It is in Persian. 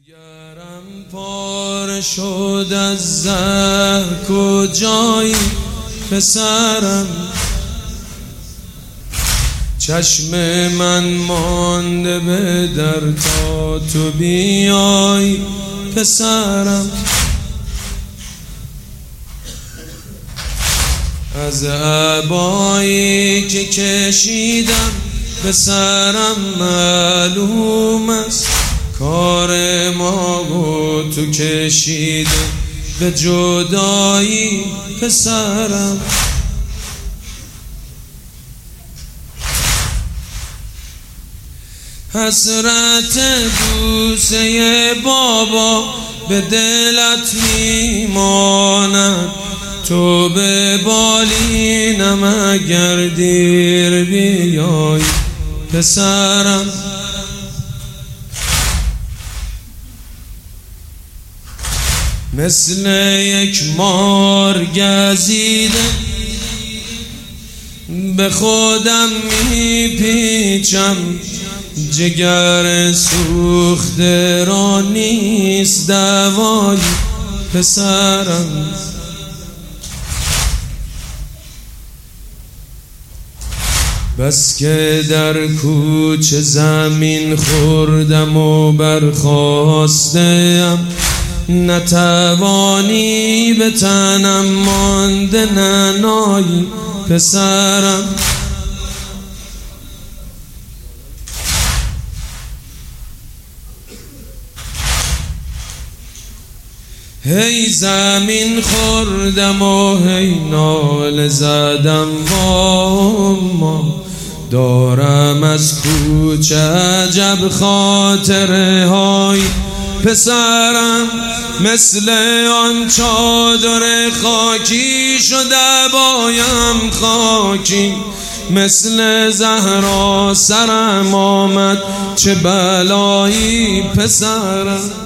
جگرم پاره شد از زهر کجایی پسرم، چشم من مانده به در تا تو بیای پسرم. از عبایی که کشیدم به سرم معلوم است، کار ما و تو کشیده به جدایی پسرم. حسرت بوسه بابا به دلت میماند، تو به بالینم اگر دیر بیای پسرم. مثل یک مار گزیده به خودم میپیچم، جگر سوخته را نیست دوایی پسرم. بس که در کوچه زمین خوردم و برخاستم، نتوانی به تنم مانده ننایی پسرم. هی زمین خوردم و هی ناله زدم، واما دارم از کوچه عجب خاطره های پسرم. مثل آن چادر خاکی شده بایم خاکی، مثل زهرا سرم آمد چه بلایی پسرم.